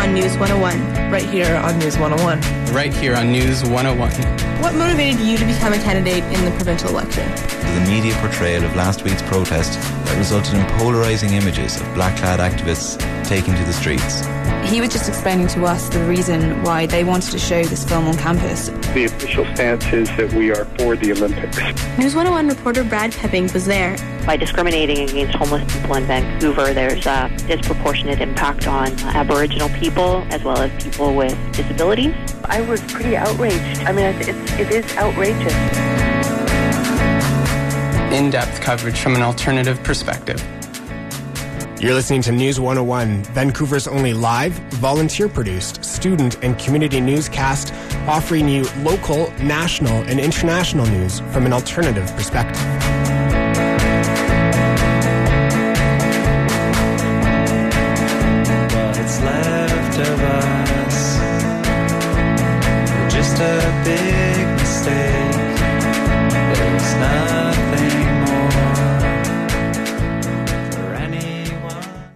on News 101. Right here on News 101. Right here on News 101. What motivated you to become a candidate in the provincial election? The media portrayal of last week's protest that resulted in polarising images of black-clad activists taking to the streets. He was just explaining to us the reason why they wanted to show this film on campus. The official stance is that we are for the Olympics. News 101 reporter Brad Pepping was there. By discriminating against homeless people in Vancouver, there's a disproportionate impact on Aboriginal people as well as people with disabilities. I was pretty outraged. I mean, it is outrageous. In-depth coverage from an alternative perspective. You're listening to News 101, Vancouver's only live, volunteer-produced, student and community newscast offering you local, national, and international news from an alternative perspective. What's left of us, just a big mistake. There's nothing more for anyone.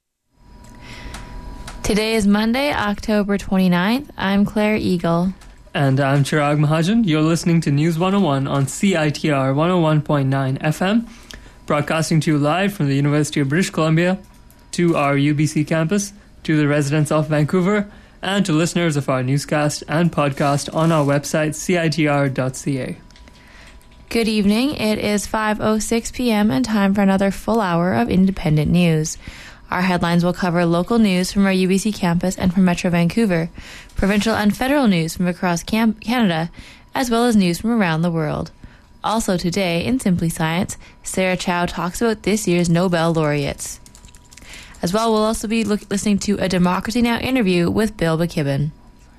Today is Monday, October 29th. I'm Claire Eagle. And I'm Chirag Mahajan. You're listening to News 101 on CITR 101.9 FM, broadcasting to you live from the University of British Columbia, to our UBC campus, to the residents of Vancouver, and to listeners of our newscast and podcast on our website, citr.ca. Good evening. It is 5:06 p.m. and time for another full hour of independent news. Our headlines will cover local news from our UBC campus and from Metro Vancouver, provincial and federal news from across Canada, as well as news from around the world. Also today, in Simply Science, Sarah Chow talks about this year's Nobel laureates. As well, we'll also be listening to a Democracy Now! Interview with Bill McKibben.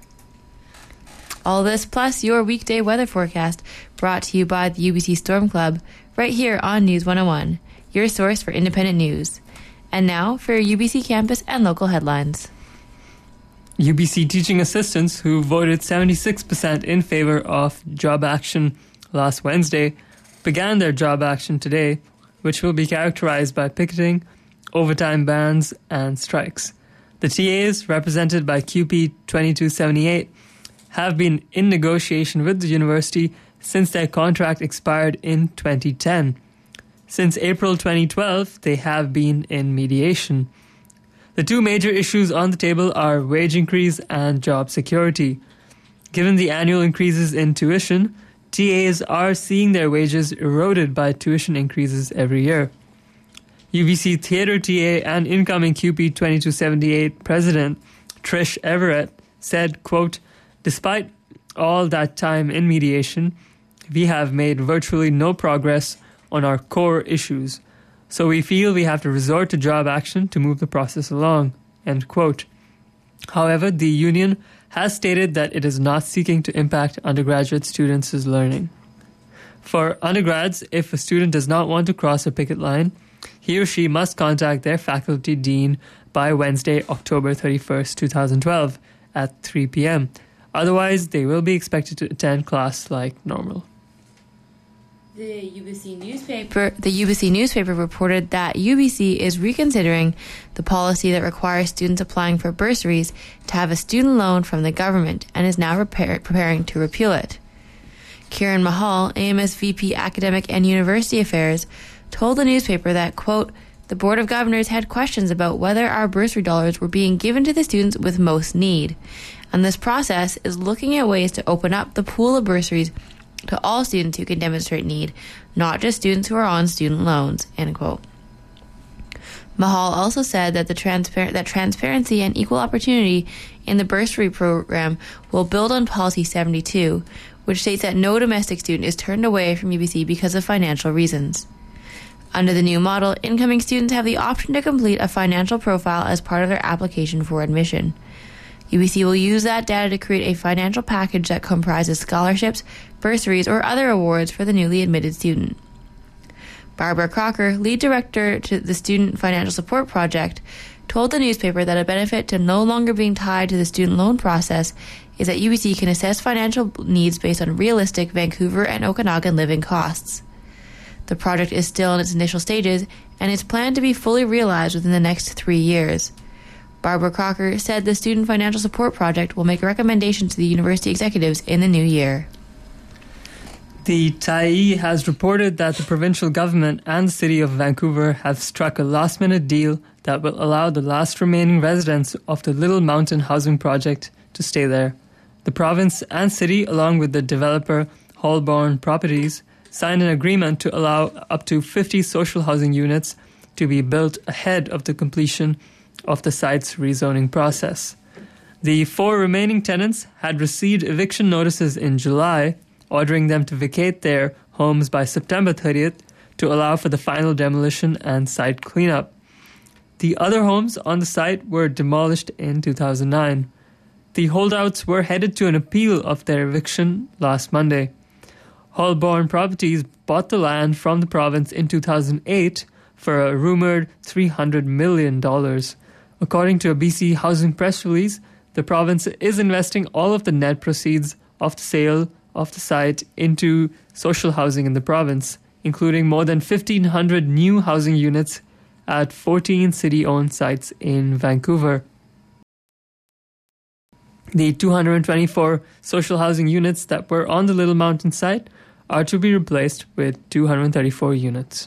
All this plus your weekday weather forecast brought to you by the UBC Storm Club right here on News 101, your source for independent news. And now for your UBC campus and local headlines. UBC teaching assistants who voted 76% in favor of job action last Wednesday began their job action today, which will be characterized by picketing, overtime bans, and strikes. The TAs, represented by QP 2278, have been in negotiation with the university since their contract expired in 2010. Since April 2012, they have been in mediation. The two major issues on the table are wage increase and job security. Given the annual increases in tuition, TAs are seeing their wages eroded by tuition increases every year. UBC Theatre TA and incoming QP 2278 President Trish Everett said, quote, "Despite all that time in mediation, we have made virtually no progress on our core issues, so we feel we have to resort to job action to move the process along," end quote. However, the union has stated that it is not seeking to impact undergraduate students' learning. For undergrads, if a student does not want to cross a picket line, he or she must contact their faculty dean by Wednesday, October 31st, 2012 at 3 p.m. Otherwise, they will be expected to attend class like normal. The UBC newspaper reported that UBC is reconsidering the policy that requires students applying for bursaries to have a student loan from the government and is now preparing to repeal it. Kieran Mahal, AMS VP Academic and University Affairs, told the newspaper that, quote, "The Board of Governors had questions about whether our bursary dollars were being given to the students with most need, and this process is looking at ways to open up the pool of bursaries to all students who can demonstrate need, not just students who are on student loans," end quote. Mahal also said that transparency and equal opportunity in the bursary program will build on Policy 72, which states that no domestic student is turned away from UBC because of financial reasons. Under the new model, incoming students have the option to complete a financial profile as part of their application for admission. UBC will use that data to create a financial package that comprises scholarships, bursaries, or other awards for the newly admitted student. Barbara Crocker, lead director to the Student Financial Support Project, told the newspaper that a benefit to no longer being tied to the student loan process is that UBC can assess financial needs based on realistic Vancouver and Okanagan living costs. The project is still in its initial stages and is planned to be fully realized within the next 3 years. Barbara Crocker said the Student Financial Support Project will make a recommendation to the university executives in the new year. The Tyee has reported that the provincial government and the City of Vancouver have struck a last-minute deal that will allow the last remaining residents of the Little Mountain housing project to stay there. The province and city, along with the developer Holborn Properties, signed an agreement to allow up to 50 social housing units to be built ahead of the completion of the site's rezoning process. The 4 remaining tenants had received eviction notices in July, ordering them to vacate their homes by September 30th to allow for the final demolition and site cleanup. The other homes on the site were demolished in 2009. The holdouts were headed to an appeal of their eviction last Monday. Holborn Properties bought the land from the province in 2008 for a rumoured $300 million. According to a BC Housing press release, the province is investing all of the net proceeds of the sale of the site into social housing in the province, including more than 1,500 new housing units at 14 city-owned sites in Vancouver. The 224 social housing units that were on the Little Mountain site are to be replaced with 234 units.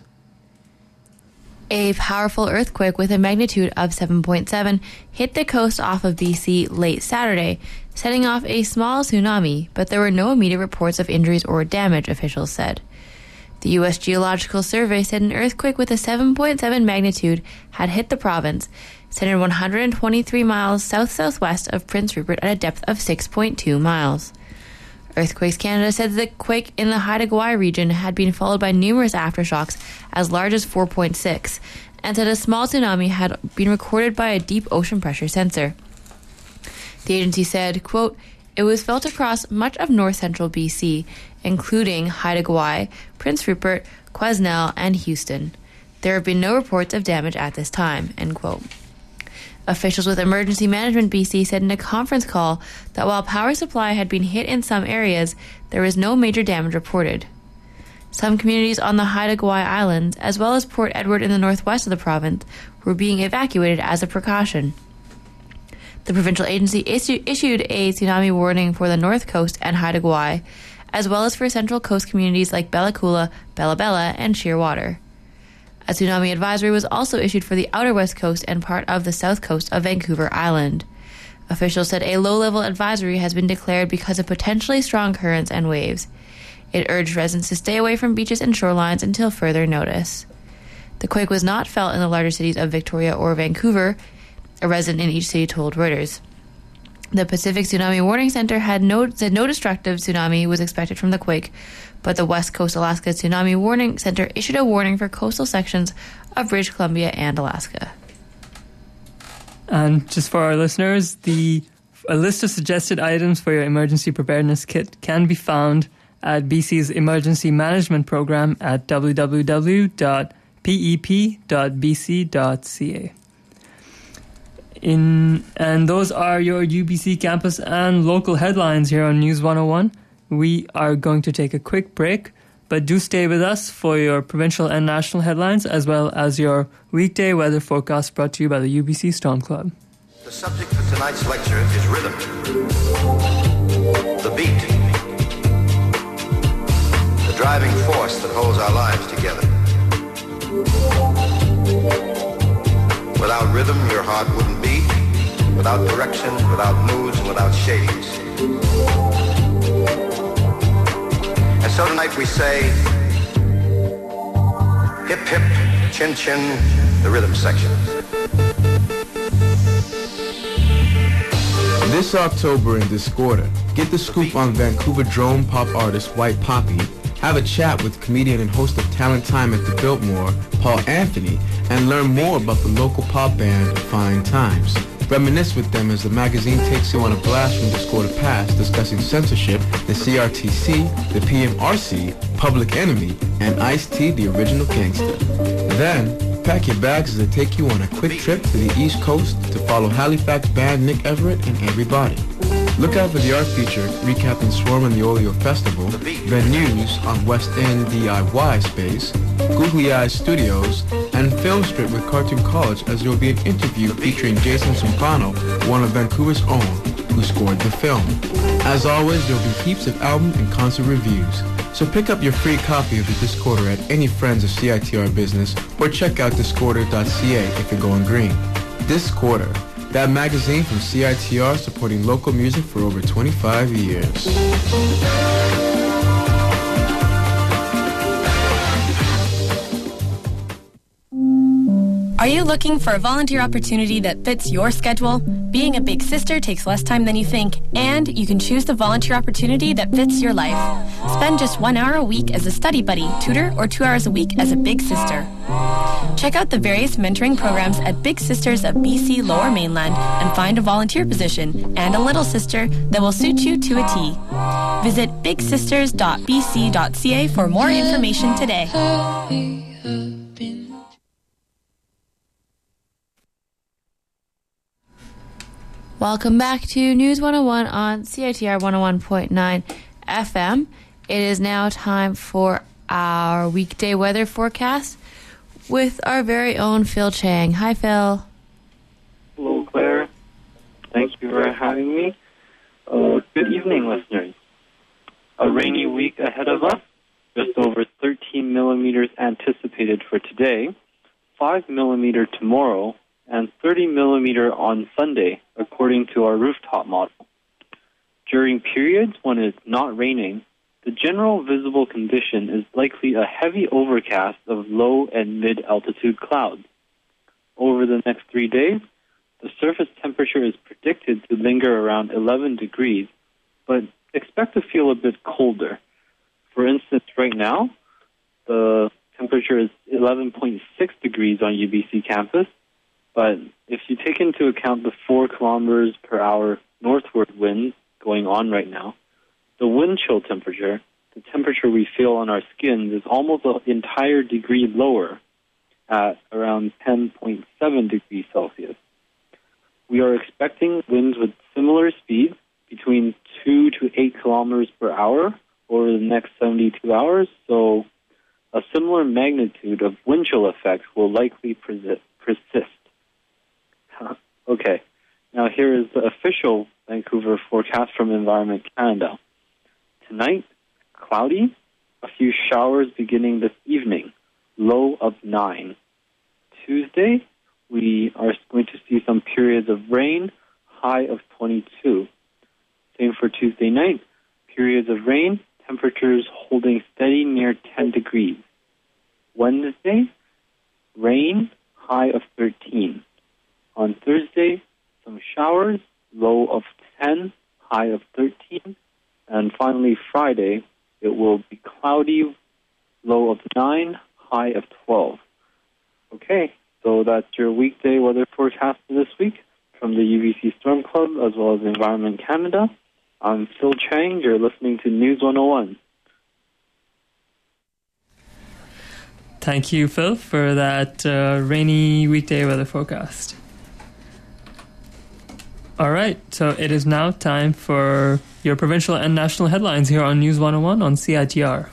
A powerful earthquake with a magnitude of 7.7 hit the coast off of BC late Saturday, setting off a small tsunami, but there were no immediate reports of injuries or damage, officials said. The U.S. Geological Survey said an earthquake with a 7.7 magnitude had hit the province, centered 123 miles south-southwest of Prince Rupert at a depth of 6.2 miles. Earthquakes Canada said the quake in the Haida Gwaii region had been followed by numerous aftershocks as large as 4.6, and said a small tsunami had been recorded by a deep ocean pressure sensor. The agency said, quote, "It was felt across much of north-central BC, including Haida Gwaii, Prince Rupert, Quesnel, and Houston. There have been no reports of damage at this time," end quote. Officials with Emergency Management BC said in a conference call that while power supply had been hit in some areas, there was no major damage reported. Some communities on the Haida Gwaii Islands, as well as Port Edward in the northwest of the province, were being evacuated as a precaution. The provincial agency issued a tsunami warning for the north coast and Haida Gwaii, as well as for central coast communities like Bella Coola, Bella Bella, and Shearwater. A tsunami advisory was also issued for the outer west coast and part of the south coast of Vancouver Island. Officials said a low-level advisory has been declared because of potentially strong currents and waves. It urged residents to stay away from beaches and shorelines until further notice. The quake was not felt in the larger cities of Victoria or Vancouver, a resident in each city told Reuters. The Pacific Tsunami Warning Center said no destructive tsunami was expected from the quake, but the West Coast Alaska Tsunami Warning Center issued a warning for coastal sections of British Columbia and Alaska. And just for our listeners, a list of suggested items for your emergency preparedness kit can be found at BC's Emergency Management Program at www.pep.bc.ca. And those are your UBC campus and local headlines here on News 101. We are going to take a quick break, but do stay with us for your provincial and national headlines, as well as your weekday weather forecast brought to you by the UBC Storm Club. The subject for tonight's lecture is rhythm. The beat. The driving force that holds our lives together. Without rhythm, your heart wouldn't beat. Without direction, without moods, and without shades. And so tonight we say, hip hip, chin chin, the rhythm section. This October in Discordia, get the scoop on Vancouver drone pop artist White Poppy, have a chat with comedian and host of Talent Time at the Biltmore, Paul Anthony, and learn more about the local pop band Fine Times. Reminisce with them as the magazine takes you on a blast from Discordia past, discussing censorship, the CRTC, the PMRC, Public Enemy, and Ice-T, the original gangster. Then, pack your bags as they take you on a quick trip to the East Coast to follow Halifax band Nick Everett and Everybody. Look out for the art feature recapping Swarm and the Oleo Festival, venues on West End DIY Space, Googly Eyes Studios, and and film strip with Cartoon College, as there will be an interview featuring Jason Sompano, one of Vancouver's own, who scored the film. As always, there will be heaps of album and concert reviews. So pick up your free copy of the Discorder at any Friends of CITR business, or check out discorder.ca if you're going green. Discorder, that magazine from CITR supporting local music for over 25 years. Are you looking for a volunteer opportunity that fits your schedule? Being a big sister takes less time than you think, and you can choose the volunteer opportunity that fits your life. Spend just 1 hour a week as a study buddy, tutor, or 2 hours a week as a big sister. Check out the various mentoring programs at Big Sisters of BC Lower Mainland and find a volunteer position and a little sister that will suit you to a T. Visit bigsisters.bc.ca for more information today. Welcome back to News 101 on CITR 101.9 FM. It is now time for our weekday weather forecast with our very own Phil Chang. Hi, Phil. Hello, Claire. Thank you for having me. Good evening, listeners. A rainy week ahead of us. Just over 13 millimeters anticipated for today, 5 millimeter tomorrow, and 30 millimeter on Sunday, according to our rooftop model. During periods when it's not raining, the general visible condition is likely a heavy overcast of low and mid-altitude clouds. Over the next 3 days, the surface temperature is predicted to linger around 11 degrees, but expect to feel a bit colder. For instance, right now, the temperature is 11.6 degrees on UBC campus, but if you take into account the 4 kilometers per hour northward winds going on right now, the wind chill temperature, the temperature we feel on our skins, is almost an entire degree lower at around 10.7 degrees Celsius. We are expecting winds with similar speeds between 2 to 8 kilometers per hour over the next 72 hours, so a similar magnitude of wind chill effects will likely persist. Okay, now here is the official Vancouver forecast from Environment Canada. Tonight, cloudy, a few showers beginning this evening, low of 9. Tuesday, we are going to see some periods of rain, high of 22. Same for Tuesday night, periods of rain, temperatures holding steady near 10 degrees. Wednesday, rain, high of 13. On Thursday, some showers, low of 10, high of 13. And finally, Friday, it will be cloudy, low of 9, high of 12. Okay, so that's your weekday weather forecast for this week from the UBC Storm Club as well as Environment Canada. I'm Phil Chang. You're listening to News 101. Thank you, Phil, for that rainy weekday weather forecast. All right, so it is now time for your provincial and national headlines here on News 101 on CITR.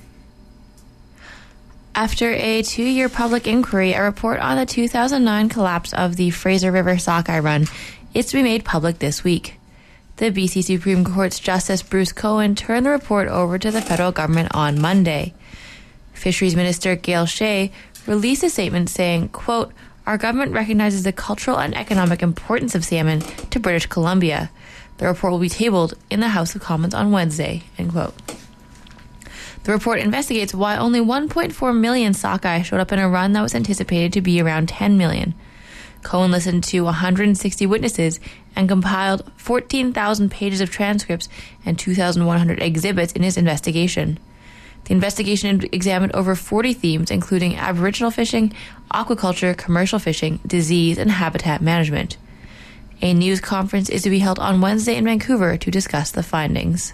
After a 2-year public inquiry, a report on the 2009 collapse of the Fraser River Sockeye Run is to be made public this week. The BC Supreme Court's Justice Bruce Cohen turned the report over to the federal government on Monday. Fisheries Minister Gail Shea released a statement saying, quote, "Our government recognizes the cultural and economic importance of salmon to British Columbia. The report will be tabled in the House of Commons on Wednesday," end quote. The report investigates why only 1.4 million sockeye showed up in a run that was anticipated to be around 10 million. Cohen listened to 160 witnesses and compiled 14,000 pages of transcripts and 2,100 exhibits in his investigation. The investigation examined over 40 themes, including Aboriginal fishing, aquaculture, commercial fishing, disease, and habitat management. A news conference is to be held on Wednesday in Vancouver to discuss the findings.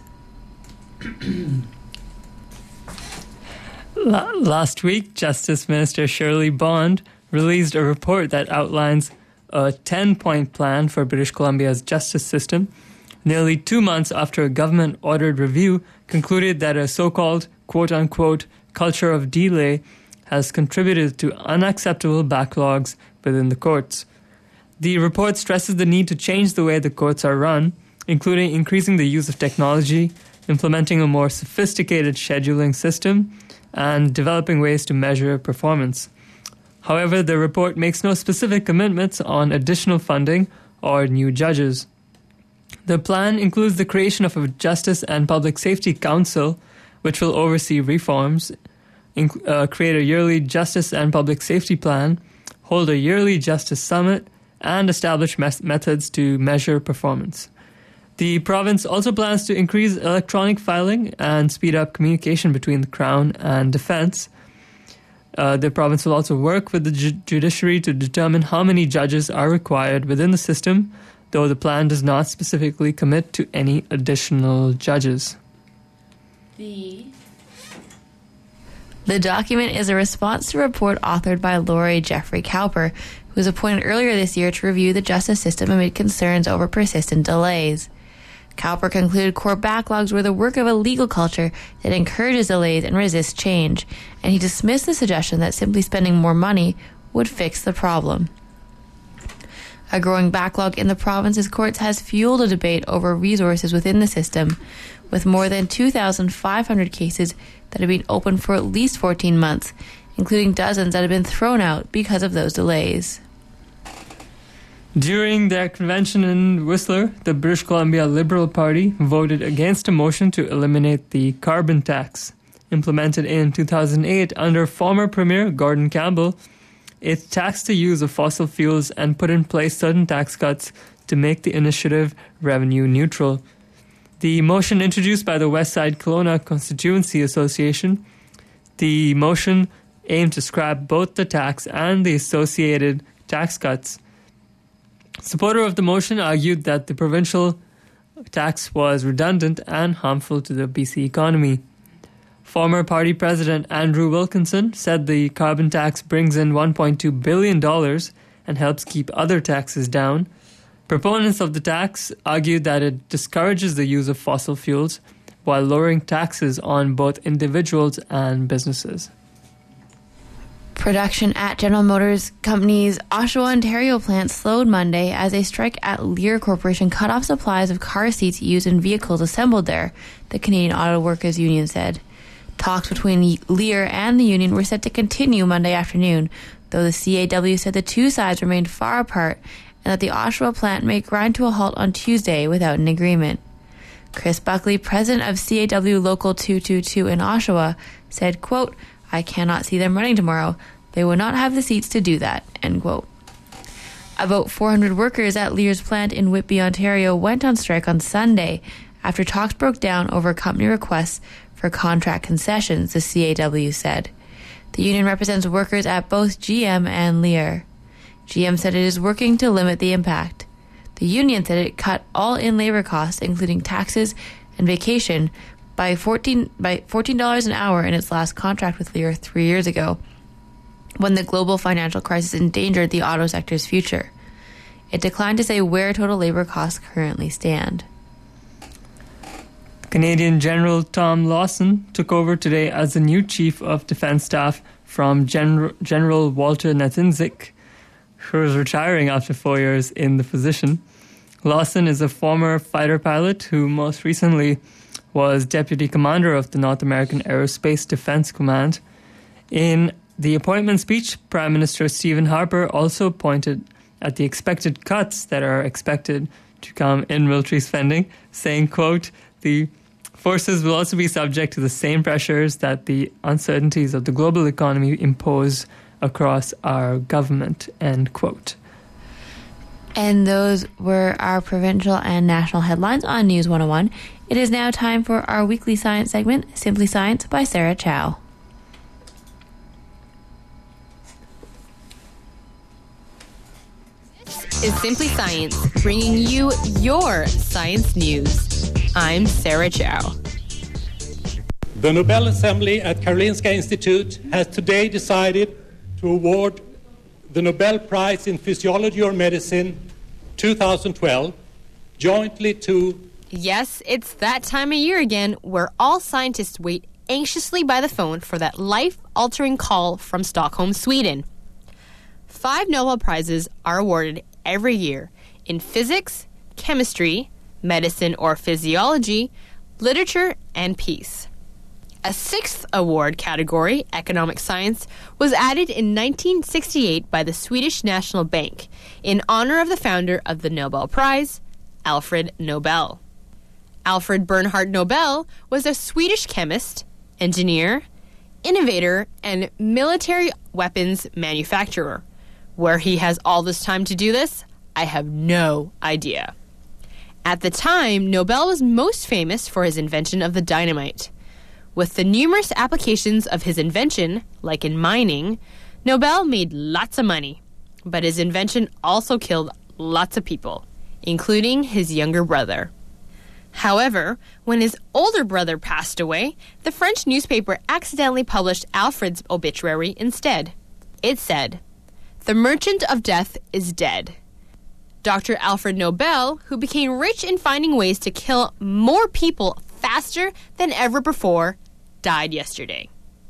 Last week, Justice Minister Shirley Bond released a report that outlines a 10-point plan for British Columbia's justice system, nearly 2 months after a government-ordered review concluded that a so-called, quote-unquote, culture of delay has contributed to unacceptable backlogs within the courts. The report stresses the need to change the way the courts are run, including increasing the use of technology, implementing a more sophisticated scheduling system, and developing ways to measure performance. However, the report makes no specific commitments on additional funding or new judges. The plan includes the creation of a Justice and Public Safety Council, which will oversee reforms, create a yearly Justice and Public Safety Plan, hold a yearly Justice Summit, and establish methods to measure performance. The province also plans to increase electronic filing and speed up communication between the Crown and Defence. The province will also work with the judiciary to determine how many judges are required within the system, though the plan does not specifically commit to any additional judges. The document is a response to a report authored by lawyer Jeffrey Cowper, who was appointed earlier this year to review the justice system amid concerns over persistent delays. Cowper concluded court backlogs were the work of a legal culture that encourages delays and resists change, and he dismissed the suggestion that simply spending more money would fix the problem. A growing backlog in the province's courts has fueled a debate over resources within the system, with more than 2,500 cases that have been open for at least 14 months, including dozens that have been thrown out because of those delays. During their convention in Whistler, the British Columbia Liberal Party voted against a motion to eliminate the carbon tax. Implemented in 2008 under former Premier Gordon Campbell, it taxed the use of fossil fuels and put in place certain tax cuts to make the initiative revenue neutral. The motion introduced by the Westside Kelowna Constituency Association, the motion aimed to scrap both the tax and the associated tax cuts. Supporter of the motion argued that the provincial tax was redundant and harmful to the BC economy. Former party president Andrew Wilkinson said the carbon tax brings in $1.2 billion and helps keep other taxes down. Proponents of the tax argued that it discourages the use of fossil fuels while lowering taxes on both individuals and businesses. Production at General Motors Company's Oshawa, Ontario plant slowed Monday as a strike at Lear Corporation cut off supplies of car seats used in vehicles assembled there, the Canadian Auto Workers Union said. Talks between Lear and the union were set to continue Monday afternoon, though the CAW said the two sides remained far apart and that the Oshawa plant may grind to a halt on Tuesday without an agreement. Chris Buckley, president of CAW Local 222 in Oshawa, said, quote, "I cannot see them running tomorrow. They will not have the seats to do that," end quote. About 400 workers at Lear's plant in Whitby, Ontario went on strike on Sunday after talks broke down over company requests for contract concessions, the CAW said. The union represents workers at both GM and Lear. GM said it is working to limit the impact. The union said it cut all-in labor costs, including taxes and vacation, by $14 an hour in its last contract with Lear 3 years ago, when the global financial crisis endangered the auto sector's future. It declined to say where total labor costs currently stand. Canadian General Tom Lawson took over today as the new Chief of Defence Staff from General Walter Natinzik, who is retiring after 4 years in the position. Lawson is a former fighter pilot who most recently was Deputy Commander of the North American Aerospace Defense Command. In the appointment speech, Prime Minister Stephen Harper also pointed at the expected cuts that are expected to come in military spending, saying, quote, "The forces will also be subject to the same pressures that the uncertainties of the global economy impose across our government," end quote. And those were our provincial and national headlines on News 101. It is now time for our weekly science segment, Simply Science by Sarah Chow. This is Simply Science, bringing you your science news. I'm Sarah Chow. The Nobel Assembly at Karolinska Institute has today decided to award the Nobel Prize in Physiology or Medicine 2012 jointly to... Yes, it's that time of year again where all scientists wait anxiously by the phone for that life-altering call from Stockholm, Sweden. 5 Nobel Prizes are awarded every year in physics, chemistry, medicine or physiology, literature, and peace. A 6th award category, economic science, was added in 1968 by the Swedish National Bank in honor of the founder of the Nobel Prize, Alfred Nobel. Alfred Bernhard Nobel was a Swedish chemist, engineer, innovator, and military weapons manufacturer. Where he has all this time to do this, I have no idea. At the time, Nobel was most famous for his invention of the dynamite. With the numerous applications of his invention, like in mining, Nobel made lots of money. But his invention also killed lots of people, including his younger brother. However, when his older brother passed away, the French newspaper accidentally published Alfred's obituary instead. It said, "The merchant of death is dead. Dr. Alfred Nobel, who became rich in finding ways to kill more people faster than ever before, died yesterday."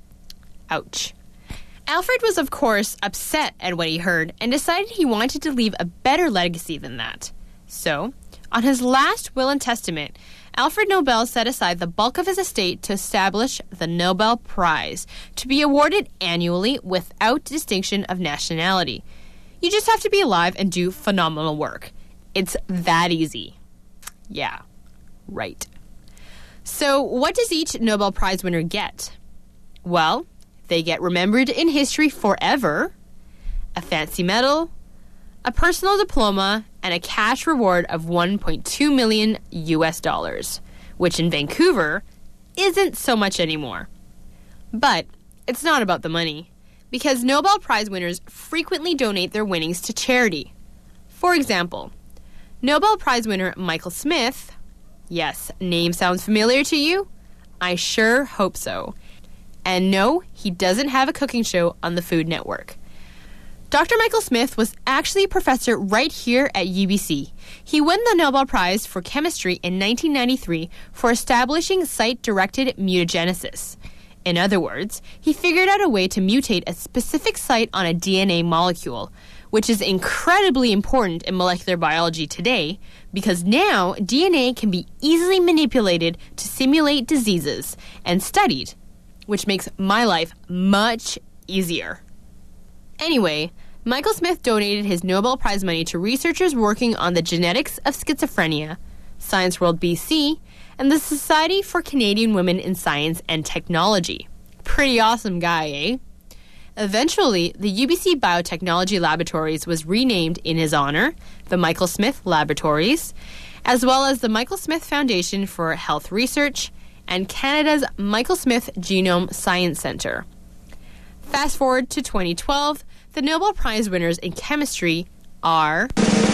Ouch. Alfred was, of course, upset at what he heard and decided he wanted to leave a better legacy than that. So, on his last will and testament, Alfred Nobel set aside the bulk of his estate to establish the Nobel Prize, to be awarded annually without distinction of nationality. You just have to be alive and do phenomenal work. It's that easy. Yeah, right. So, what does each Nobel Prize winner get? Well, they get remembered in history forever, a fancy medal, a personal diploma, and a cash reward of $1.2 million US, which in Vancouver isn't so much anymore. But it's not about the money, because Nobel Prize winners frequently donate their winnings to charity. For example, Nobel Prize winner Michael Smith, yes, name sounds familiar to you? I sure hope so. And no, he doesn't have a cooking show on the Food Network. Dr. Michael Smith was actually a professor right here at UBC. He won the Nobel Prize for Chemistry in 1993 for establishing site-directed mutagenesis. In other words, he figured out a way to mutate a specific site on a DNA molecule, which is incredibly important in molecular biology today because now DNA can be easily manipulated to simulate diseases and studied, which makes my life much easier. Anyway, Michael Smith donated his Nobel Prize money to researchers working on the genetics of schizophrenia, Science World BC, and the Society for Canadian Women in Science and Technology. Pretty awesome guy, eh? Eventually, the UBC Biotechnology Laboratories was renamed in his honor, the Michael Smith Laboratories, as well as the Michael Smith Foundation for Health Research and Canada's Michael Smith Genome Science Centre. Fast forward to 2012, the Nobel Prize winners in chemistry are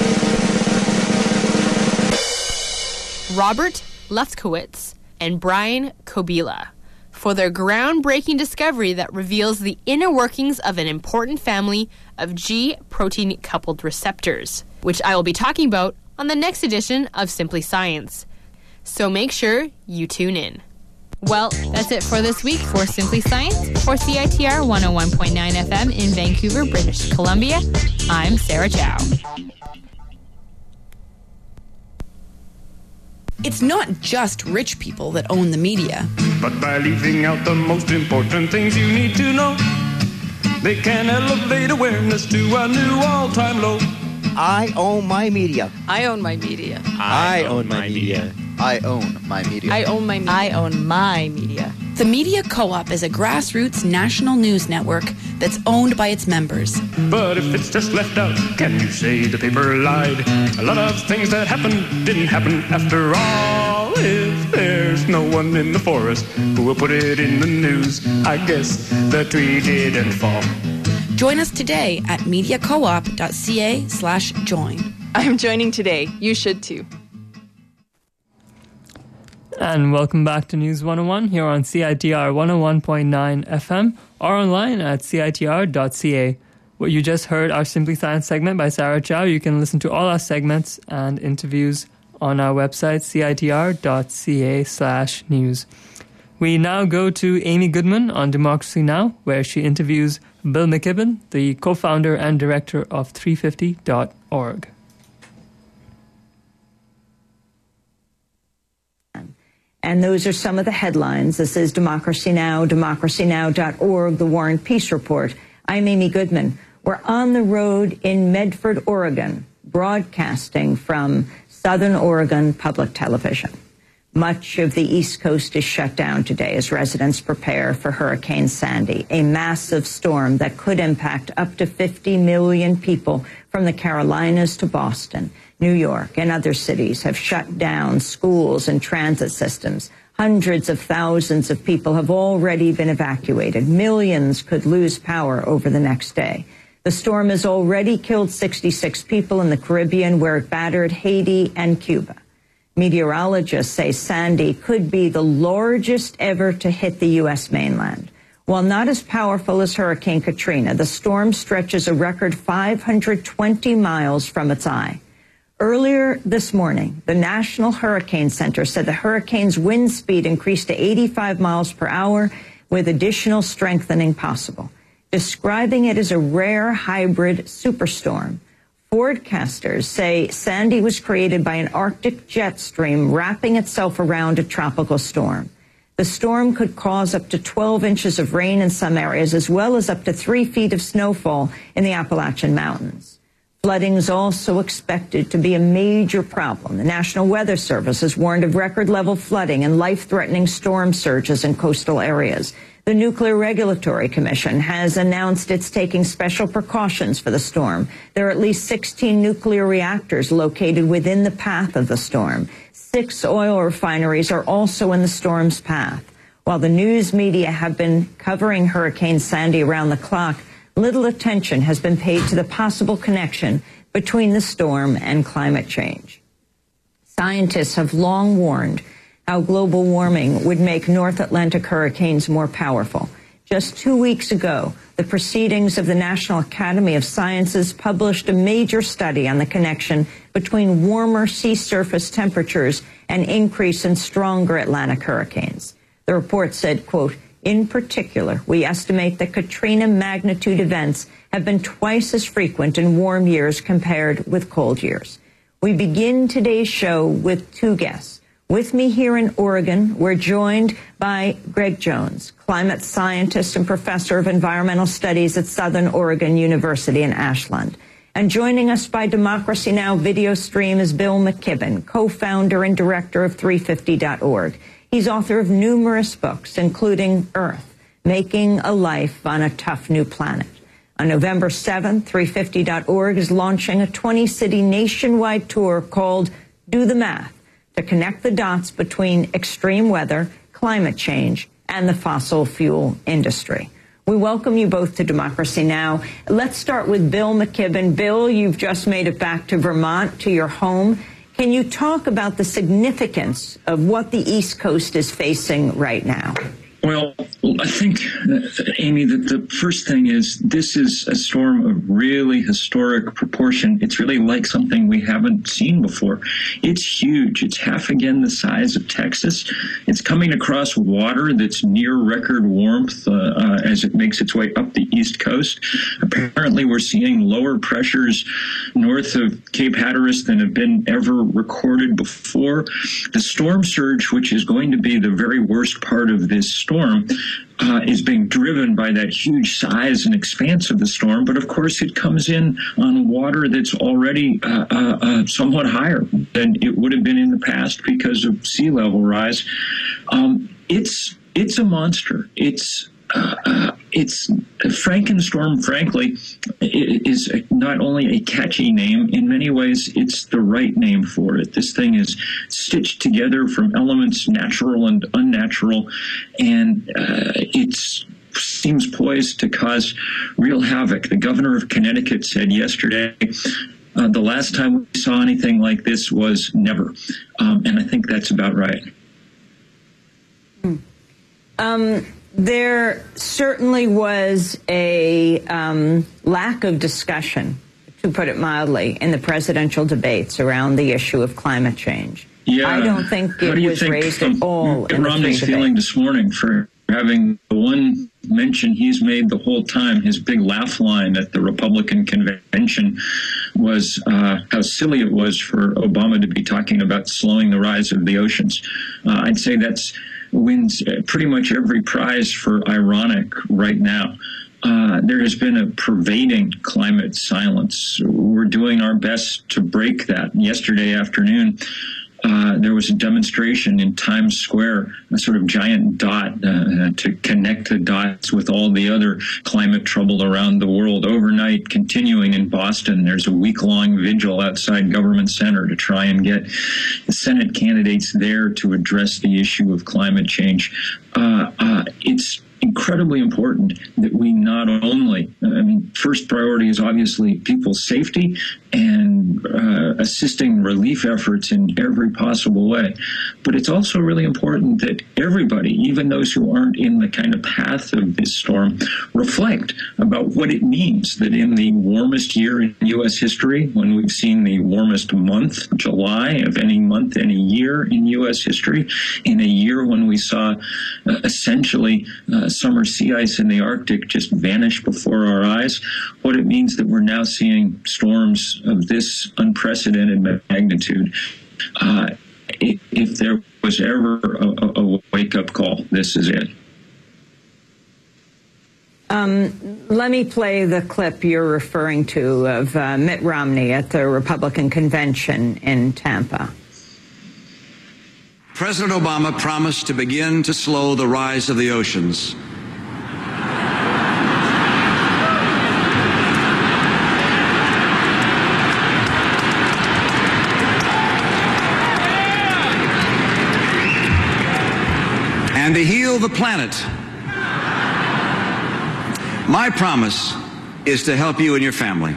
Robert Lefkowitz and Brian Kobyla for their groundbreaking discovery that reveals the inner workings of an important family of G protein-coupled receptors, which I will be talking about on the next edition of Simply Science. So make sure you tune in. Well, that's it for this week for Simply Science. For CITR 101.9 FM in Vancouver, British Columbia, I'm Sarah Chow. It's not just rich people that own the media. But by leaving out the most important things you need to know, they can elevate awareness to a new all-time low. I own my media. I own my media. I own my media. I own my media. I own my media. I own my media. The Media Co-op is a grassroots national news network that's owned by its members. But if it's just left out, can you say the paper lied? A lot of things that happened didn't happen after all. If there's no one in the forest who will put it in the news, I guess the tree didn't fall. Join us today at mediacoop.ca/join. I'm joining today. You should too. And welcome back to News 101 here on CITR 101.9 FM or online at CITR.ca. What you just heard, our Simply Science segment by Sarah Chow. You can listen to all our segments and interviews on our website, CITR.ca/news. We now go to Amy Goodman on Democracy Now!, where she interviews Bill McKibben, the co-founder and director of 350.org. And those are some of the headlines. This is Democracy Now!, democracynow.org, the War and Peace Report. I'm Amy Goodman. We're on the road in Medford, Oregon, broadcasting from Southern Oregon Public Television. Much of the East Coast is shut down today as residents prepare for Hurricane Sandy, a massive storm that could impact up to 50 million people from the Carolinas to Boston. New York and other cities have shut down schools and transit systems. Hundreds of thousands of people have already been evacuated. Millions could lose power over the next day. The storm has already killed 66 people in the Caribbean, where it battered Haiti and Cuba. Meteorologists say Sandy could be the largest ever to hit the U.S. mainland. While not as powerful as Hurricane Katrina, the storm stretches a record 520 miles from its eye. Earlier this morning, the National Hurricane Center said the hurricane's wind speed increased to 85 miles per hour, with additional strengthening possible, describing it as a rare hybrid superstorm. Forecasters say Sandy was created by an Arctic jet stream wrapping itself around a tropical storm. The storm could cause up to 12 inches of rain in some areas, as well as up to 3 feet of snowfall in the Appalachian Mountains. Flooding is also expected to be a major problem. The National Weather Service has warned of record-level flooding and life-threatening storm surges in coastal areas. The Nuclear Regulatory Commission has announced it's taking special precautions for the storm. There are at least 16 nuclear reactors located within the path of the storm. 6 oil refineries are also in the storm's path. While the news media have been covering Hurricane Sandy around the clock, little attention has been paid to the possible connection between the storm and climate change. Scientists have long warned how global warming would make North Atlantic hurricanes more powerful. Just 2 weeks ago, the Proceedings of the National Academy of Sciences published a major study on the connection between warmer sea surface temperatures and increase in stronger Atlantic hurricanes. The report said, quote, "In particular, we estimate that Katrina magnitude events have been twice as frequent in warm years compared with cold years." We begin today's show with 2 guests. With me here in Oregon, we're joined by Greg Jones, climate scientist and professor of environmental studies at Southern Oregon University in Ashland. And joining us by Democracy Now! Video stream is Bill McKibben, co-founder and director of 350.org. He's author of numerous books, including Earth, Making a Life on a Tough New Planet. On November 7th, 350.org is launching a 20-city nationwide tour called Do the Math, to connect the dots between extreme weather, climate change, and the fossil fuel industry. We welcome you both to Democracy Now! Let's start with Bill McKibben. Bill, you've just made it back to Vermont, to your home. Can you talk about the significance of what the East Coast is facing right now? Well, I think, Amy, that the first thing is this is a storm of really historic proportion. It's really like something we haven't seen before. It's huge. It's half again the size of Texas. It's coming across water that's near record warmth as it makes its way up the East Coast. Apparently, we're seeing lower pressures north of Cape Hatteras than have been ever recorded before. The storm surge, which is going to be the very worst part of this storm, is being driven by that huge size and expanse of the storm. But of course, it comes in on water that's already somewhat higher than it would have been in the past because of sea level rise. It's a monster. It's Frankenstorm, frankly, is not only a catchy name. In many ways, it's the right name for it. This thing is stitched together from elements natural and unnatural, and it seems poised to cause real havoc. The governor of Connecticut said yesterday, the last time we saw anything like this was never. And I think that's about right. There certainly was a lack of discussion, to put it mildly, in the presidential debates around the issue of climate change. Yeah, I don't think it was raised at all. Mitt Romney's feeling this morning for having the one mention he's made the whole time, his big laugh line at the Republican convention was how silly it was for Obama to be talking about slowing the rise of the oceans. I'd say that's wins pretty much every prize for ironic right now. There has been a pervading climate silence. We're doing our best to break that. Yesterday afternoon, there was a demonstration in Times Square, a sort of giant dot to connect the dots with all the other climate trouble around the world. Overnight, continuing in Boston, there's a week-long vigil outside Government Center to try and get the Senate candidates there to address the issue of climate change. It's incredibly important that we not only, first priority is obviously people's safety and assisting relief efforts in every possible way. But it's also really important that everybody, even those who aren't in the kind of path of this storm, reflect about what it means that in the warmest year in U.S. history, when we've seen the warmest month, July, of any month, any year in U.S. history, in a year when we saw essentially summer sea ice in the Arctic just vanish before our eyes, what it means that we're now seeing storms of this unprecedented magnitude. If there was ever a wake-up call, this is it. Let me play the clip you're referring to of Mitt Romney at the Republican convention in Tampa. President Obama promised to begin to slow the rise of the oceans. And to heal the planet. My promise is to help you and your family.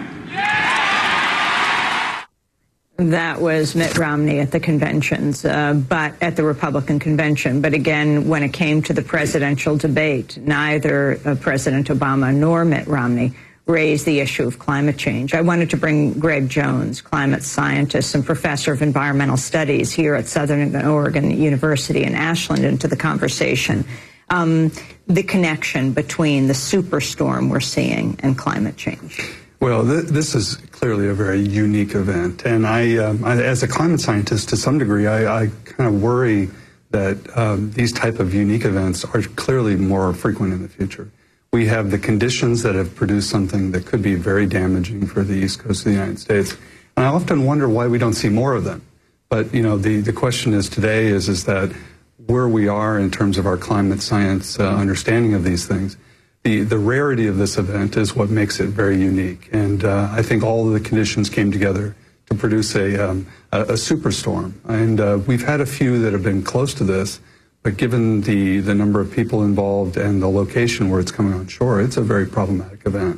That was Mitt Romney at the conventions, but at the Republican convention. But again, when it came to the presidential debate, neither President Obama nor Mitt Romney raised the issue of climate change. I wanted to bring Greg Jones, climate scientist and professor of environmental studies here at Southern Oregon University in Ashland, into the conversation. The connection between the superstorm we're seeing and climate change. Well, this is clearly a very unique event. And I as a climate scientist, to some degree, I kind of worry that these type of unique events are clearly more frequent in the future. We have the conditions that have produced something that could be very damaging for the East Coast of the United States. And I often wonder why we don't see more of them. But, you know, the question is today is that where we are in terms of our climate science understanding of these things, the rarity of this event is what makes it very unique. And I think all of the conditions came together to produce a superstorm. And we've had a few that have been close to this, but given the number of people involved and the location where it's coming on shore, it's a very problematic event.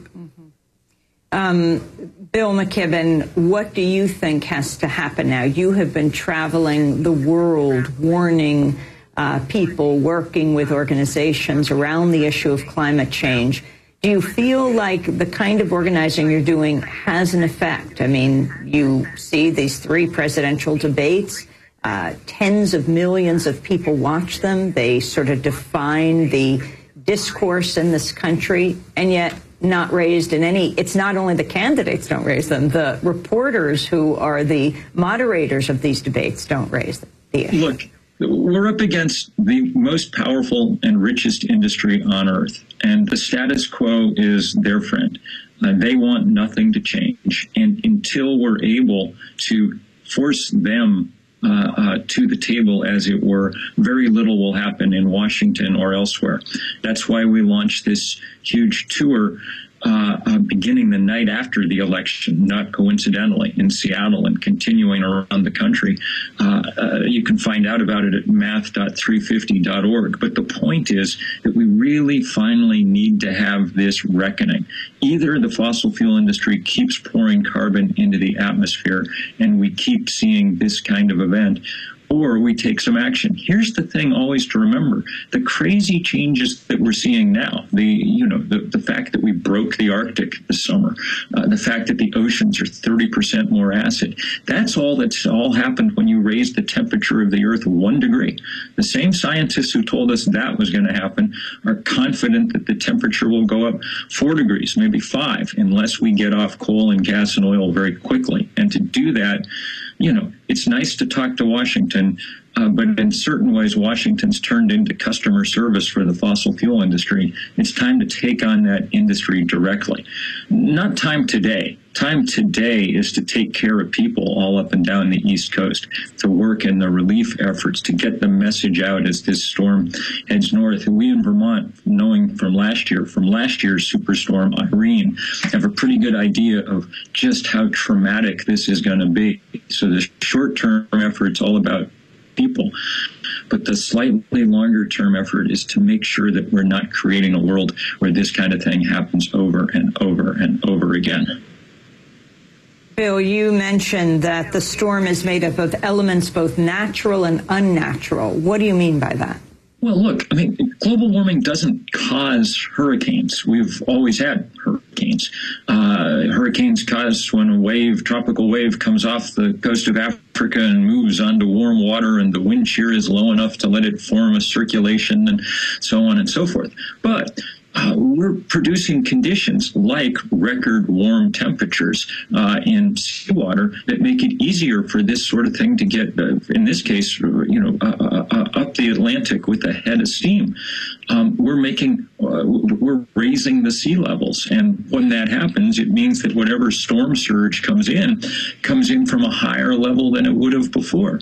Bill McKibben, what do you think has to happen now? You have been traveling the world warning people, working with organizations around the issue of climate change. Do you feel like the kind of organizing you're doing has an effect? I mean, you see these 3 presidential debates. Tens of millions of people watch them. They sort of define the discourse in this country, and yet not raised in any. It's not only the candidates don't raise them, the reporters who are the moderators of these debates don't raise the issue. Look, we're up against the most powerful and richest industry on earth, and the status quo is their friend. They want nothing to change, and until we're able to force them to the table, as it were, very little will happen in Washington or elsewhere. That's why we launched this huge tour beginning the night after the election, not coincidentally, in Seattle and continuing around the country. You can find out about it at math.350.org. But the point is that we really finally need to have this reckoning. Either the fossil fuel industry keeps pouring carbon into the atmosphere and we keep seeing this kind of event, or we take some action. Here's the thing always to remember. The crazy changes that we're seeing now, the fact that we broke the Arctic this summer, the fact that the oceans are 30% more acid, that's all happened when you raised the temperature of the Earth 1 degree. The same scientists who told us that was going to happen are confident that the temperature will go up 4 degrees, maybe 5, unless we get off coal and gas and oil very quickly. And to do that, it's nice to talk to Washington, but in certain ways, Washington's turned into customer service for the fossil fuel industry. It's time to take on that industry directly. Not time today. Time today is to take care of people all up and down the East Coast, to work in the relief efforts, to get the message out as this storm heads north. And we in Vermont, knowing from last year's superstorm Irene, have a pretty good idea of just how traumatic this is going to be. So the short-term effort's all about people, but the slightly longer-term effort is to make sure that we're not creating a world where this kind of thing happens over and over and over again. Bill, you mentioned that the storm is made up of elements both natural and unnatural. What do you mean by that? Well, look, global warming doesn't cause hurricanes. We've always had hurricanes. Hurricanes cause when a tropical wave comes off the coast of Africa and moves onto warm water, and the wind shear is low enough to let it form a circulation and so on and so forth. But we're producing conditions like record warm temperatures in seawater that make it easier for this sort of thing to get, in this case, up the Atlantic with a head of steam. We're raising the sea levels, and when that happens, it means that whatever storm surge comes in from a higher level than it would have before.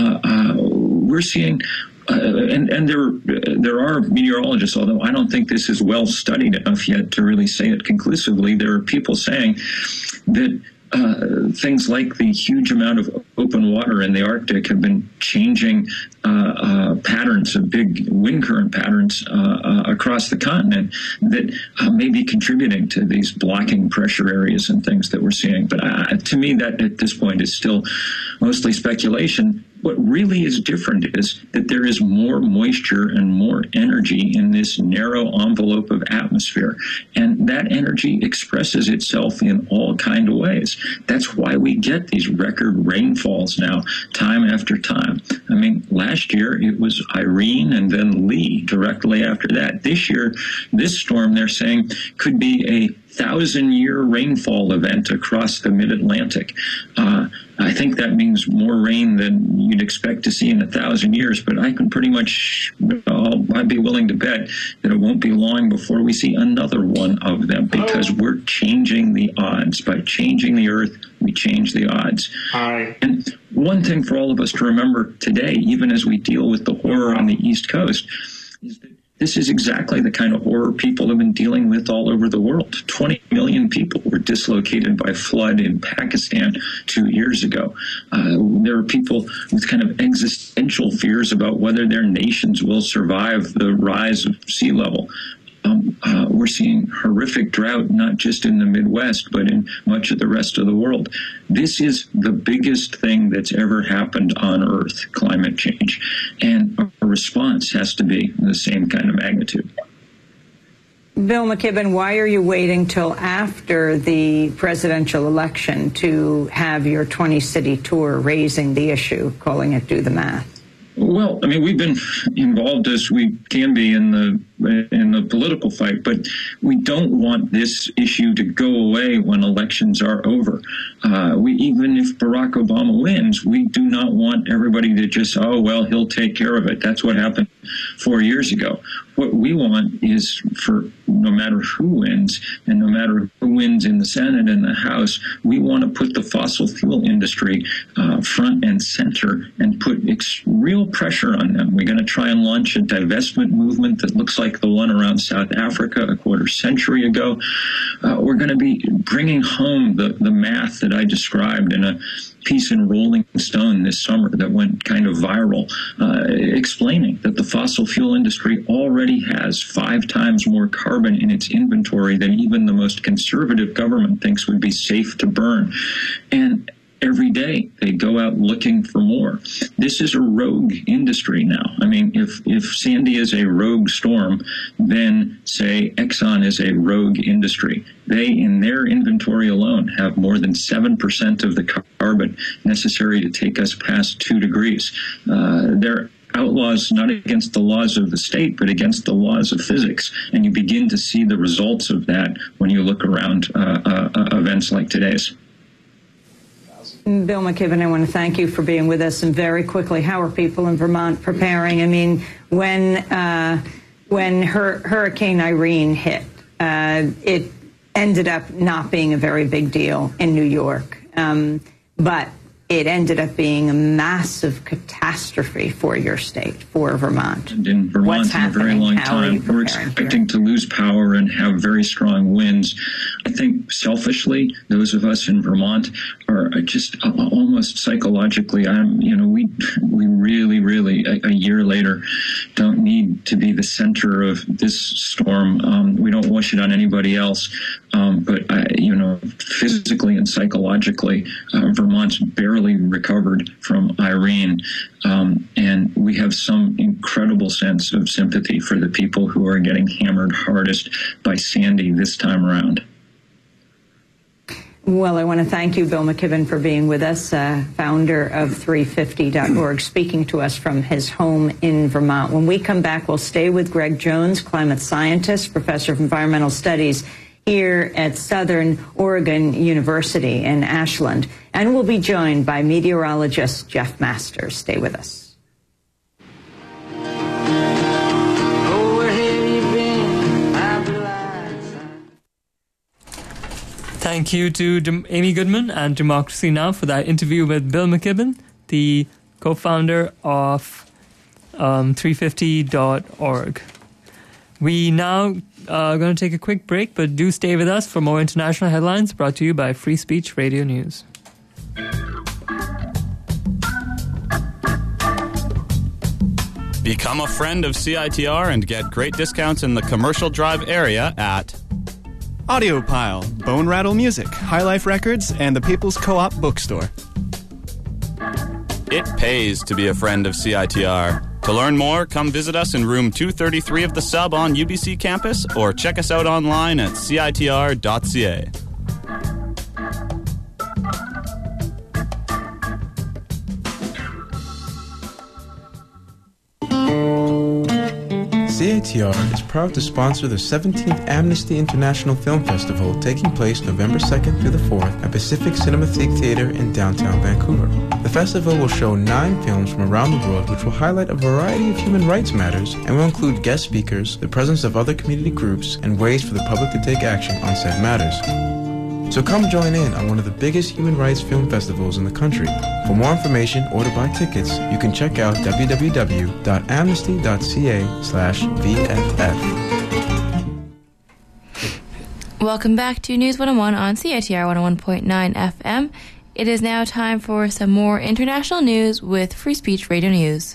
We're seeing. And there are meteorologists, although I don't think this is well studied enough yet to really say it conclusively. There are people saying that things like the huge amount of open water in the Arctic have been changing patterns of big wind current patterns across the continent that may be contributing to these blocking pressure areas and things that we're seeing. But to me, that at this point is still mostly speculation. What really is different is that there is more moisture and more energy in this narrow envelope of atmosphere, and that energy expresses itself in all kinds of ways. That's why we get these record rainfalls now, time after time. Last year it was Irene and then Lee directly after that. This year, this storm, they're saying, could be a 1,000-year rainfall event across the mid-Atlantic. I think that means more rain than you'd expect to see in 1,000 years, but I can pretty much, I'd be willing to bet that it won't be long before we see another one of them, because we're changing the odds. By changing the Earth, we change the odds. And one thing for all of us to remember today, even as we deal with the horror on the East Coast, is that this is exactly the kind of horror people have been dealing with all over the world. 20 million people were dislocated by flood in Pakistan 2 years ago. There are people with kind of existential fears about whether their nations will survive the rise of sea level. We're seeing horrific drought, not just in the Midwest, but in much of the rest of the world. This is the biggest thing that's ever happened on Earth, climate change. And a response has to be the same kind of magnitude. Bill McKibben, why are you waiting till after the presidential election to have your 20-city tour raising the issue, calling it Do the Math? Well, we've been involved as we can be in the political fight, but we don't want this issue to go away when elections are over. Even if Barack Obama wins, we do not want everybody to just, he'll take care of it. That's what happened 4 years ago. What we want is for no matter who wins, and no matter who wins in the Senate and the House, we want to put the fossil fuel industry front and center and put real pressure on them. We're going to try and launch a divestment movement that looks like the one around South Africa a quarter century ago. We're going to be bringing home the math that I described in a piece in Rolling Stone this summer that went kind of viral, explaining that the fossil fuel industry already has 5 times more carbon in its inventory than even the most conservative government thinks would be safe to burn. And every day they go out looking for more. This is a rogue industry now. I mean, if Sandy is a rogue storm, then say Exxon is a rogue industry. They, in their inventory alone, have more than 7% of the carbon necessary to take us past 2 degrees. They're outlaws not against the laws of the state, but against the laws of physics. And you begin to see the results of that when you look around events like today's. Bill McKibben, I want to thank you for being with us. And very quickly, how are people in Vermont preparing? I mean, when Hurricane Irene hit, it ended up not being a very big deal in New York, but it ended up being a massive catastrophe for your state, for Vermont. And in Vermont, in a very long time, we're expecting to lose power and have very strong winds. I think selfishly, those of us in Vermont are just almost psychologically, we really, a year later, don't need to be the center of this storm. We don't wish it on anybody else. But physically and psychologically, Vermont's barely recovered from Irene. And we have some incredible sense of sympathy for the people who are getting hammered hardest by Sandy this time around. Well, I want to thank you, Bill McKibben, for being with us, founder of 350.org, speaking to us from his home in Vermont. When we come back, we'll stay with Greg Jones, climate scientist, professor of environmental studies here at Southern Oregon University in Ashland. And we'll be joined by meteorologist Jeff Masters. Stay with us. Thank you to Amy Goodman and Democracy Now! For that interview with Bill McKibben, the co-founder of 350.org. We now are going to take a quick break, but do stay with us for more international headlines brought to you by Free Speech Radio News. Become a friend of CITR and get great discounts in the Commercial Drive area at Audiopile, Bone Rattle Music, High Life Records, and the People's Co-op Bookstore. It pays to be a friend of CITR. To learn more, come visit us in room 233 of the Sub on UBC campus or check us out online at citr.ca. CITR is proud to sponsor the 17th Amnesty International Film Festival taking place November 2nd through the 4th at Pacific Cinematheque Theatre in downtown Vancouver. The festival will show 9 films from around the world which will highlight a variety of human rights matters and will include guest speakers, the presence of other community groups, and ways for the public to take action on said matters. So come join in on one of the biggest human rights film festivals in the country. For more information or to buy tickets, you can check out www.amnesty.ca/VFF. Welcome back to News 101 on CITR 101.9 FM. It is now time for some more international news with Free Speech Radio News.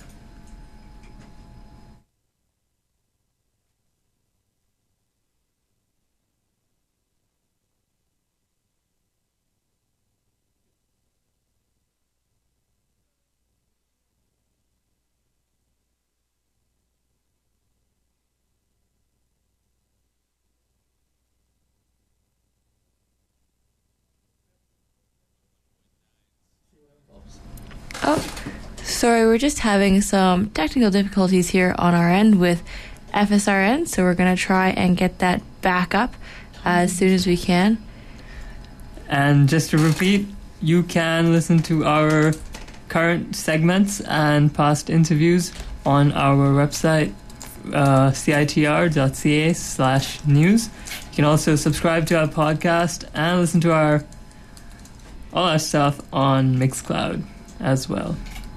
Oh, sorry, we're just having some technical difficulties here on our end with FSRN, so we're going to try and get that back up as soon as we can. And just to repeat, you can listen to our current segments and past interviews on our website, citr.ca/news. You can also subscribe to our podcast and listen to all our stuff on Mixcloud as well.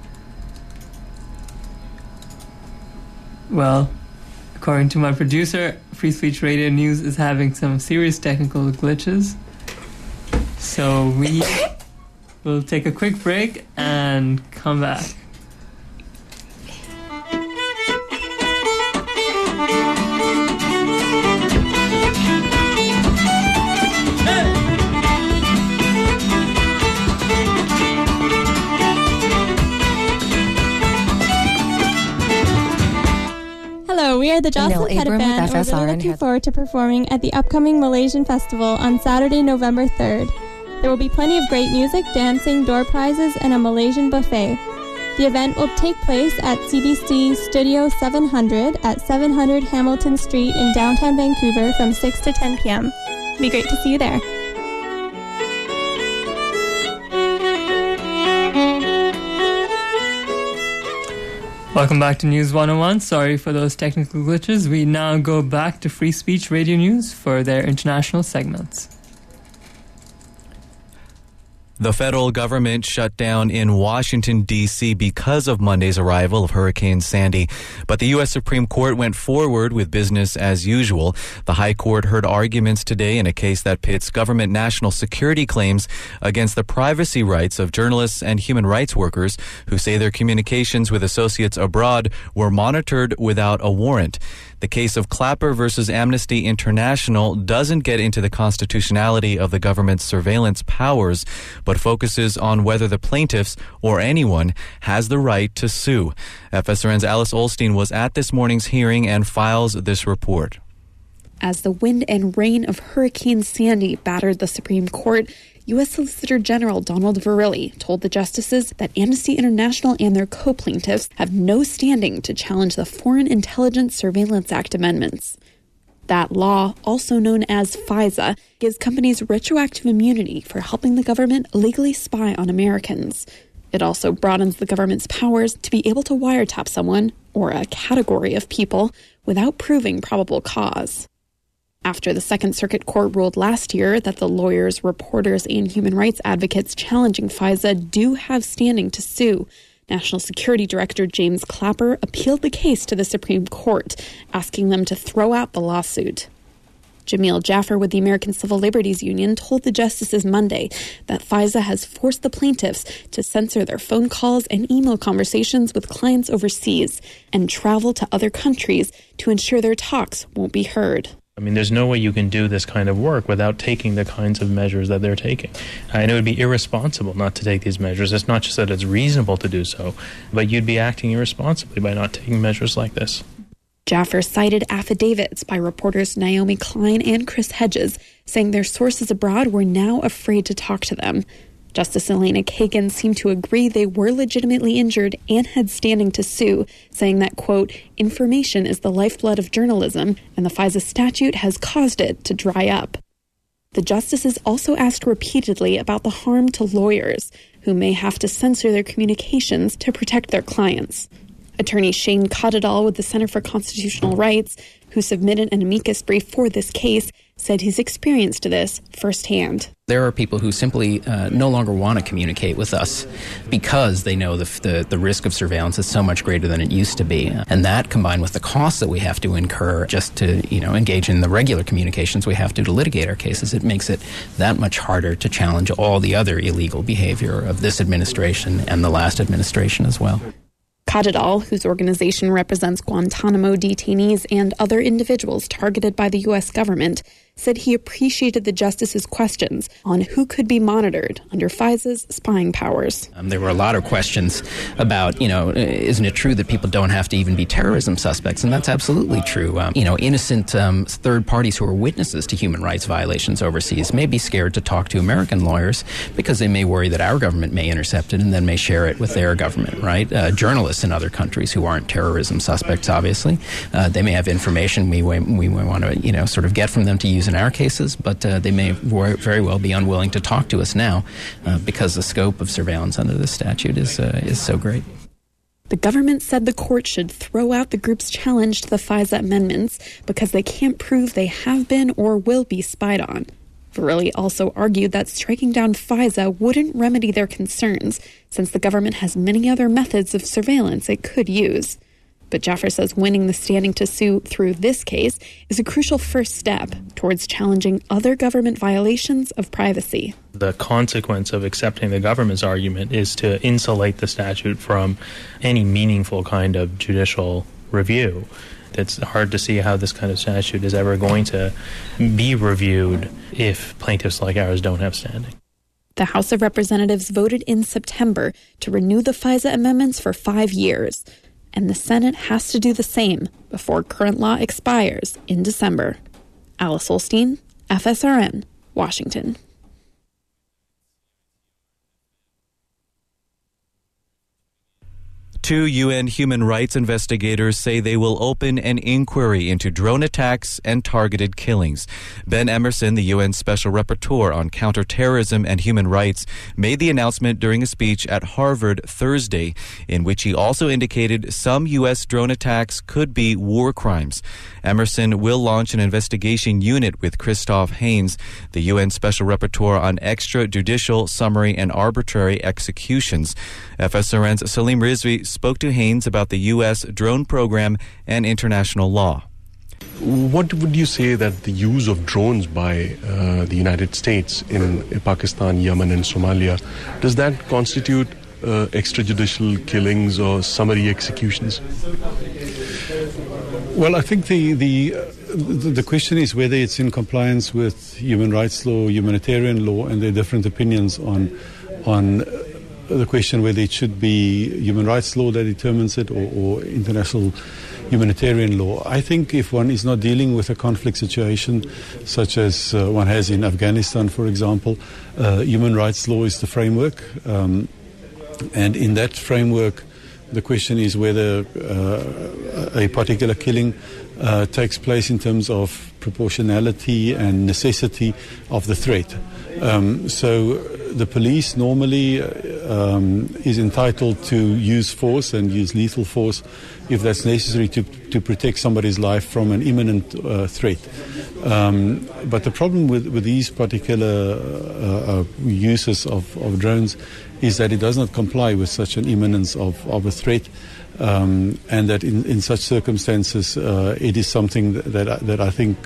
Well, according to my producer, Free Speech Radio News is having some serious technical glitches. So we will take a quick break and come back. the Jocelyn Pettit Band are really looking forward to performing at the upcoming Malaysian Festival on Saturday, November 3rd. There will be plenty of great music, dancing, door prizes, and a Malaysian buffet. The event will take place at CBC Studio 700 at 700 Hamilton Street in downtown Vancouver from 6 to 10 p.m. It'll be great to see you there. Welcome back to News 101. Sorry for those technical glitches. We now go back to Free Speech Radio News for their international segments. The federal government shut down in Washington, D.C. because of Monday's arrival of Hurricane Sandy. But the U.S. Supreme Court went forward with business as usual. The High Court heard arguments today in a case that pits government national security claims against the privacy rights of journalists and human rights workers who say their communications with associates abroad were monitored without a warrant. The case of Clapper versus Amnesty International doesn't get into the constitutionality of the government's surveillance powers, but focuses on whether the plaintiffs or anyone has the right to sue. FSRN's Alice Olstein was at this morning's hearing and files this report. As the wind and rain of Hurricane Sandy battered the Supreme Court, U.S. Solicitor General Donald Verrilli told the justices that Amnesty International and their co-plaintiffs have no standing to challenge the Foreign Intelligence Surveillance Act amendments. That law, also known as FISA, gives companies retroactive immunity for helping the government legally spy on Americans. It also broadens the government's powers to be able to wiretap someone, or a category of people, without proving probable cause. After the Second Circuit Court ruled last year that the lawyers, reporters, and human rights advocates challenging FISA do have standing to sue, National Security Director James Clapper appealed the case to the Supreme Court, asking them to throw out the lawsuit. Jamil Jaffer with the American Civil Liberties Union told the justices Monday that FISA has forced the plaintiffs to censor their phone calls and email conversations with clients overseas and travel to other countries to ensure their talks won't be heard. I mean, there's no way you can do this kind of work without taking the kinds of measures that they're taking. And it would be irresponsible not to take these measures. It's not just that it's reasonable to do so, but you'd be acting irresponsibly by not taking measures like this. Jaffer cited affidavits by reporters Naomi Klein and Chris Hedges, saying their sources abroad were now afraid to talk to them. Justice Elena Kagan seemed to agree they were legitimately injured and had standing to sue, saying that, quote, information is the lifeblood of journalism, and the FISA statute has caused it to dry up. The justices also asked repeatedly about the harm to lawyers, who may have to censor their communications to protect their clients. Attorney Shane Cotadall with the Center for Constitutional Rights, who submitted an amicus brief for this case, said he's experienced this firsthand. There are people who simply no longer want to communicate with us because they know the risk of surveillance is so much greater than it used to be. And that, combined with the costs that we have to incur just to engage in the regular communications we have to litigate our cases, it makes it that much harder to challenge all the other illegal behavior of this administration and the last administration as well. Cotadall, whose organization represents Guantanamo detainees and other individuals targeted by the U.S. government, said he appreciated the justice's questions on who could be monitored under FISA's spying powers. There were a lot of questions about, isn't it true that people don't have to even be terrorism suspects? And that's absolutely true. Innocent third parties who are witnesses to human rights violations overseas may be scared to talk to American lawyers because they may worry that our government may intercept it and then may share it with their government, right? Journalists in other countries who aren't terrorism suspects, obviously, they may have information we want to, sort of get from them to use in our cases, but they may very well be unwilling to talk to us now because the scope of surveillance under this statute is so great. The government said the court should throw out the group's challenge to the FISA amendments because they can't prove they have been or will be spied on. Verrilli also argued that striking down FISA wouldn't remedy their concerns, since the government has many other methods of surveillance it could use. But Jaffer says winning the standing to sue through this case is a crucial first step towards challenging other government violations of privacy. The consequence of accepting the government's argument is to insulate the statute from any meaningful kind of judicial review. It's hard to see how this kind of statute is ever going to be reviewed if plaintiffs like ours don't have standing. The House of Representatives voted in September to renew the FISA amendments for 5 years. and the Senate has to do the same before current law expires in December. Alice Holstein, FSRN, Washington. Two UN human rights investigators say they will open an inquiry into drone attacks and targeted killings. Ben Emerson, the UN Special Rapporteur on Counterterrorism and Human Rights, made the announcement during a speech at Harvard Thursday, in which he also indicated some U.S. drone attacks could be war crimes. Emerson will launch an investigation unit with Christoph Haynes, the UN Special Rapporteur on extrajudicial, summary, and arbitrary executions. FSRN's Salim Rizvi spoke to Haynes about the U.S. drone program and international law. What would you say that the use of drones by the United States in Pakistan, Yemen, and Somalia, does that constitute extrajudicial killings or summary executions? Well, I think the question is whether it's in compliance with human rights law, humanitarian law, and there are different opinions on the question whether it should be human rights law that determines it or international humanitarian law. I think if one is not dealing with a conflict situation such as one has in Afghanistan, for example, human rights law is the framework. And in that framework, the question is whether a particular killing takes place in terms of proportionality and necessity of the threat. So the police normally is entitled to use force and use lethal force if that's necessary to protect somebody's life from an imminent threat. But the problem with these particular uses of drones is that it does not comply with such an imminence of a threat, and that in such circumstances it is something that I think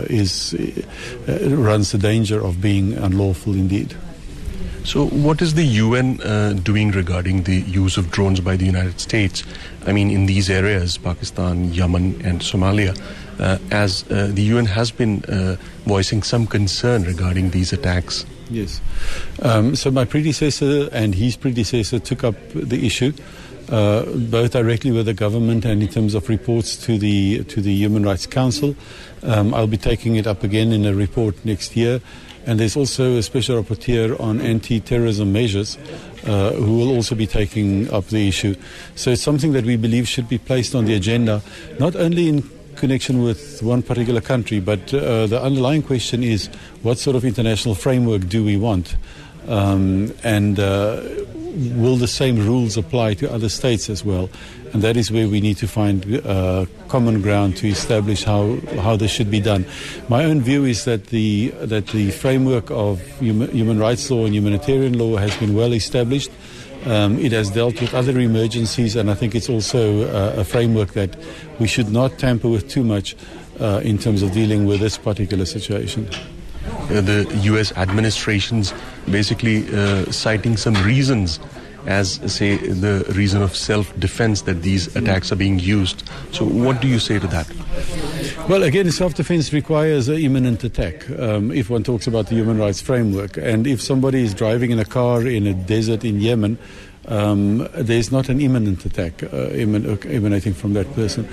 runs the danger of being unlawful indeed. So what is the UN doing regarding the use of drones by the United States? I mean, in these areas, Pakistan, Yemen, and Somalia, as the UN has been voicing some concern regarding these attacks. Yes. So my predecessor and his predecessor took up the issue, both directly with the government and in terms of reports to the Human Rights Council. I'll be taking it up again in a report next year. And there's also a special rapporteur on anti-terrorism measures who will also be taking up the issue. So it's something that we believe should be placed on the agenda, not only in connection with one particular country, but the underlying question is what sort of international framework do we want? And will the same rules apply to other states as well? And that is where we need to find common ground to establish how this should be done. My own view is that the framework of human rights law and humanitarian law has been well established. It has dealt with other emergencies, and I think it's also a framework that we should not tamper with too much in terms of dealing with this particular situation. The U.S. administration's basically citing some reasons as, say, the reason of self-defense that these attacks are being used. So what do you say to that? Well, again, self-defense requires an imminent attack, if one talks about the human rights framework. And if somebody is driving in a car in a desert in Yemen, there's not an imminent attack emanating from that person.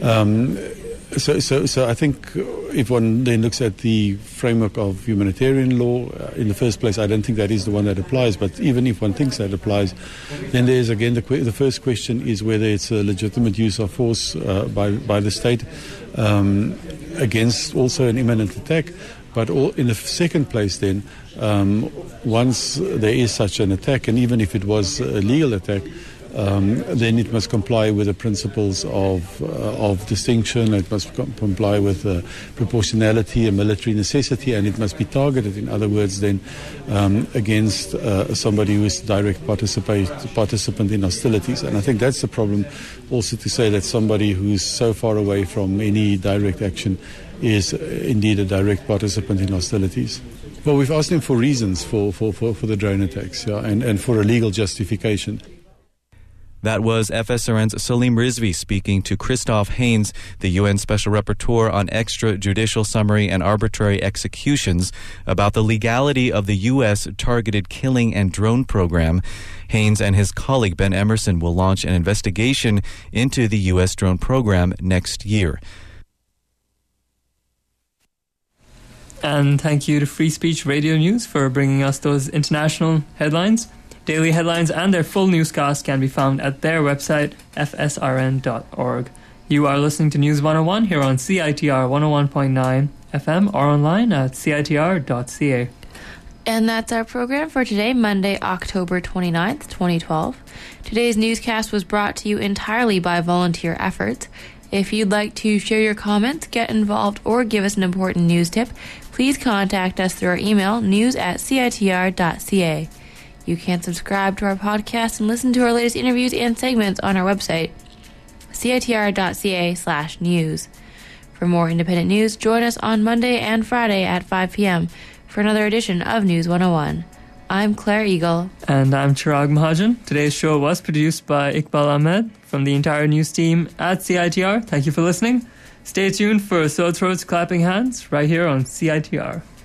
So I think if one then looks at the framework of humanitarian law, in the first place, I don't think that is the one that applies. But even if one thinks that applies, then there's again the first question is whether it's a legitimate use of force by the state against also an imminent attack. But in the second place, then once there is such an attack, and even if it was a legal attack, then it must comply with the principles of distinction. It must comply with proportionality and military necessity, and it must be targeted, in other words, then against somebody who is direct participant in hostilities. And I think that's the problem, also to say that somebody who's so far away from any direct action is indeed a direct participant in hostilities. Well, we've asked them for reasons for the drone attacks, and for a legal justification. That was FSRN's Salim Rizvi speaking to Christoph Haynes, the UN Special Rapporteur on extrajudicial summary and arbitrary executions, about the legality of the U.S. targeted killing and drone program. Haynes and his colleague Ben Emerson will launch an investigation into the U.S. drone program next year. And thank you to Free Speech Radio News for bringing us those international headlines. Daily headlines and their full newscast can be found at their website, fsrn.org. You are listening to News 101 here on CITR 101.9 FM or online at citr.ca. And that's our program for today, Monday, October 29th, 2012. Today's newscast was brought to you entirely by volunteer efforts. If you'd like to share your comments, get involved, or give us an important news tip, please contact us through our email, news@citr.ca. You can subscribe to our podcast and listen to our latest interviews and segments on our website, citr.ca/news. For more independent news, join us on Monday and Friday at 5 p.m. for another edition of News 101. I'm Claire Eagle. And I'm Chirag Mahajan. Today's show was produced by Iqbal Ahmed from the entire news team at CITR. Thank you for listening. Stay tuned for Sore Throats Clapping Hands right here on CITR.